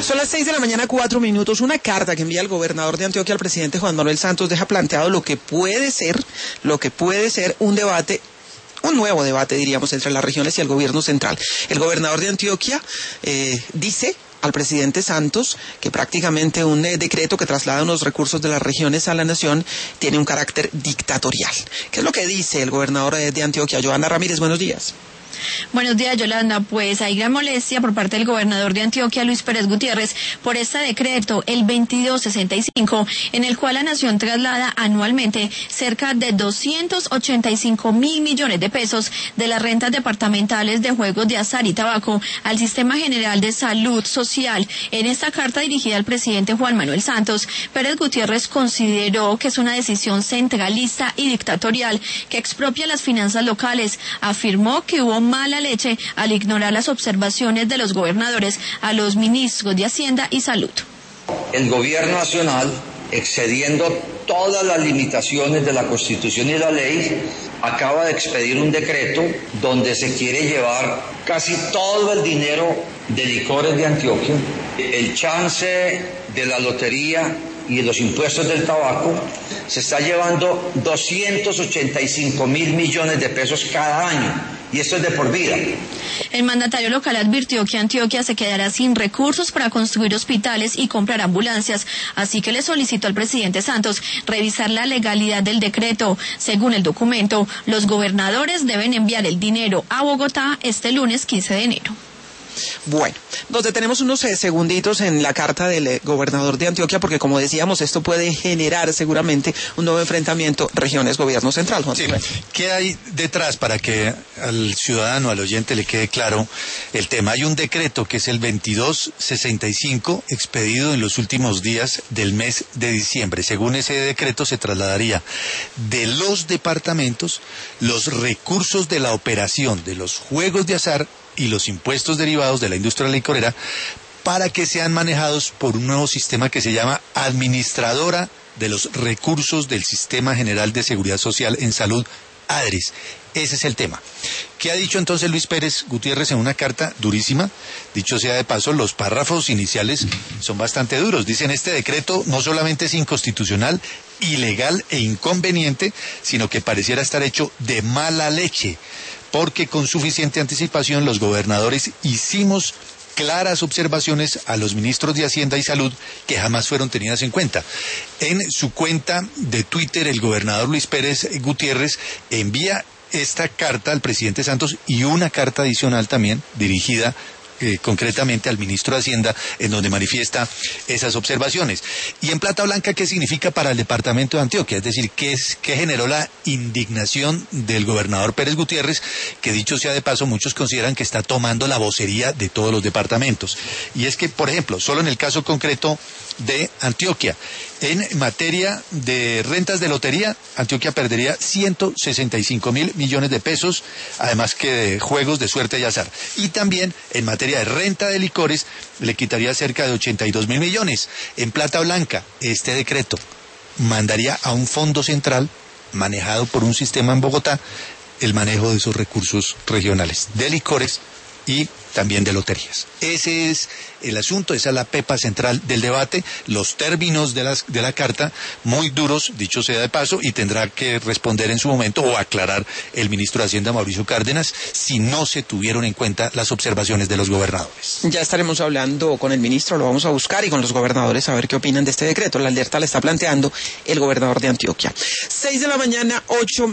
Son las 6 de la mañana, 4 minutos. Una carta que envía el gobernador de Antioquia al presidente Juan Manuel Santos deja planteado lo que puede ser un debate, un nuevo debate, diríamos, entre las regiones y el gobierno central. El gobernador de Antioquia dice al presidente Santos que prácticamente un decreto que traslada unos recursos de las regiones a la nación tiene un carácter dictatorial. ¿Qué es lo que dice el gobernador de Antioquia? Johanna Ramírez, buenos días. Buenos días, Yolanda. Pues hay gran molestia por parte del gobernador de Antioquia, Luis Pérez Gutiérrez, por este decreto, el 2265, en el cual la nación traslada anualmente cerca de 285.000 millones de pesos de las rentas departamentales de juegos de azar y tabaco al Sistema General de Salud Social. En esta carta dirigida al presidente Juan Manuel Santos, Pérez Gutiérrez consideró que es una decisión centralista y dictatorial que expropia las finanzas locales. Afirmó que hubo mala leche al ignorar las observaciones de los gobernadores a los ministros de Hacienda y Salud. El gobierno nacional, excediendo todas las limitaciones de la Constitución y la ley, acaba de expedir un decreto donde se quiere llevar casi todo el dinero de licores de Antioquia, el chance de la lotería y de los impuestos del tabaco. Se está llevando 285.000 millones de pesos cada año, y esto es de por vida. El mandatario local advirtió que Antioquia se quedará sin recursos para construir hospitales y comprar ambulancias, así que le solicitó al presidente Santos revisar la legalidad del decreto. Según el documento, los gobernadores deben enviar el dinero a Bogotá este lunes 15 de enero. Bueno, nos detenemos unos segunditos en la carta del gobernador de Antioquia, porque como decíamos, esto puede generar seguramente un nuevo enfrentamiento regiones-gobierno central. Juan. Sí. ¿Qué hay detrás para que al ciudadano, al oyente le quede claro el tema? Hay un decreto que es el 2265, expedido en los últimos días del mes de diciembre. Según ese decreto, se trasladaría de los departamentos los recursos de la operación de los juegos de azar y los impuestos derivados de la industria licorera para que sean manejados por un nuevo sistema que se llama Administradora de los Recursos del Sistema General de Seguridad Social en Salud, ADRES. Ese es el tema. ¿Qué ha dicho entonces Luis Pérez Gutiérrez en una carta durísima? Dicho sea de paso, los párrafos iniciales son bastante duros. Dicen: este decreto no solamente es inconstitucional, ilegal e inconveniente, sino que pareciera estar hecho de mala leche, porque con suficiente anticipación los gobernadores hicimos claras observaciones a los ministros de Hacienda y Salud que jamás fueron tenidas en cuenta. En su cuenta de Twitter, el gobernador Luis Pérez Gutiérrez envía esta carta al presidente Santos y una carta adicional también dirigida concretamente al ministro de Hacienda, en donde manifiesta esas observaciones. Y en plata blanca, ¿qué significa para el departamento de Antioquia? Es decir, ¿qué generó la indignación del gobernador Pérez Gutiérrez, que dicho sea de paso, muchos consideran que está tomando la vocería de todos los departamentos? Y es que, por ejemplo, solo en el caso concreto de Antioquia, en materia de rentas de lotería, Antioquia perdería 165.000 millones de pesos, además que de juegos de suerte y azar. Y también en materia de renta de licores le quitaría cerca de 82.000 millones. En plata blanca, este decreto mandaría a un fondo central manejado por un sistema en Bogotá el manejo de esos recursos regionales de licores y también de loterías. Ese es el asunto, esa es la pepa central del debate, los términos de la carta, muy duros, dicho sea de paso, y tendrá que responder en su momento o aclarar el ministro de Hacienda, Mauricio Cárdenas, si no se tuvieron en cuenta las observaciones de los gobernadores. Ya estaremos hablando con el ministro, lo vamos a buscar, y con los gobernadores a ver qué opinan de este decreto. La alerta la está planteando el gobernador de Antioquia. 6 de la mañana, 8